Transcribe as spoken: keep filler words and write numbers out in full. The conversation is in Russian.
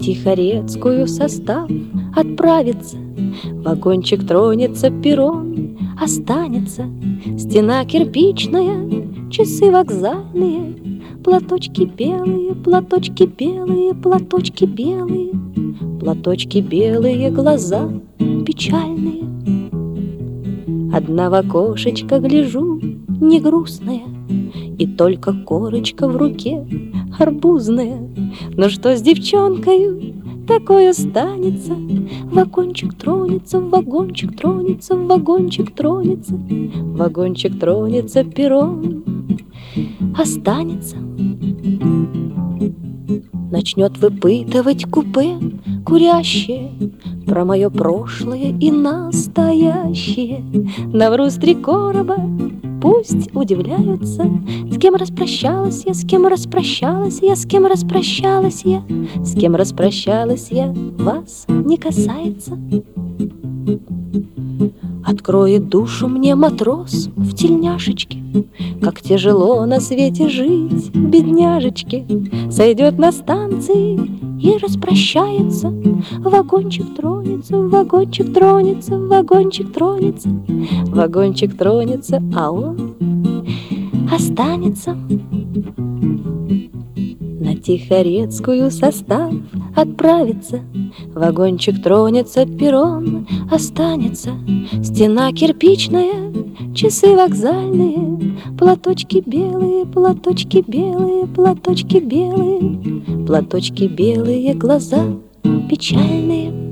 Тихорецкую состав отправится, вагончик тронется, перрон останется, стена кирпичная, часы вокзальные, платочки белые, платочки белые, платочки белые, платочки белые, глаза печальные. Одна в окошечко гляжу, не грустная, и только корочка в руке арбузная. Но что с девчонкою такое станется? Вагончик тронется, вагончик тронется, вагончик тронется, вагончик тронется, перрон останется. Начнет выпытывать купе курящее про мое прошлое и настоящее. Навру с три короба, пусть удивляются, с кем распрощалась я, с кем распрощалась я, с кем распрощалась я, с кем распрощалась я, вас не касается. Откроет душу мне матрос в тельняшечке, как тяжело на свете жить, бедняжечке. Сойдет на станции и распрощается, вагончик тронется, вагончик тронется, вагончик тронется, вагончик тронется, а он останется. На Тихорецкую состав отправится, вагончик тронется, перрон останется, стена кирпичная, часы вокзальные, платочки белые, платочки белые, платочки белые, платочки белые, глаза печальные.